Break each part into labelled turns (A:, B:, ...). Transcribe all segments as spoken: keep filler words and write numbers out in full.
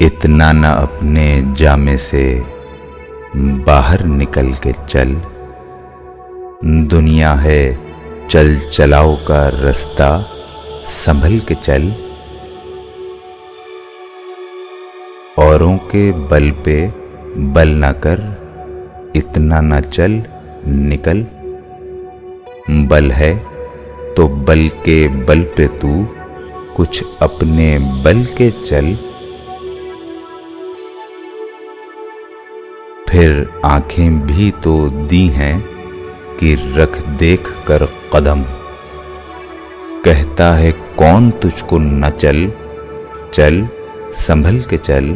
A: इतना न अपने जामे से बाहर निकल के चल। दुनिया है चल चलाओ का रास्ता, संभल के चल। औरों के बल पे बल ना कर, इतना ना चल निकल। बल है तो बल के बल पे तू कुछ अपने बल के चल। फिर आंखें भी तो दी हैं कि रख देख कर कदम। कहता है कौन तुझको न चल, चल संभल के चल।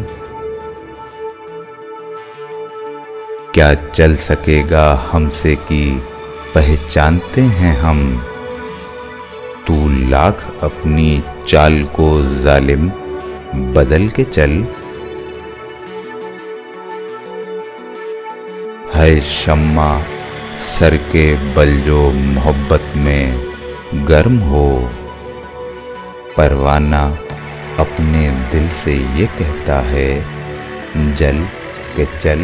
A: क्या चल सकेगा हमसे कि पहचानते हैं हम। तू लाख अपनी चाल को जालिम बदल के चल। है शम्मा सर के बल जो मोहब्बत में गर्म हो। परवाना अपने दिल से ये कहता है जल के चल।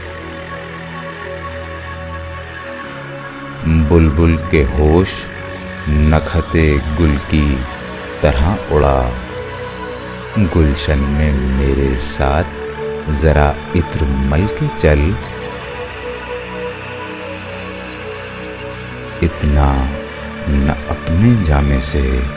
A: बुलबुल के होश नखते गुल की तरह उड़ा। गुलशन में मेरे साथ जरा इत्र मल के चल। इतना न अपने जामे से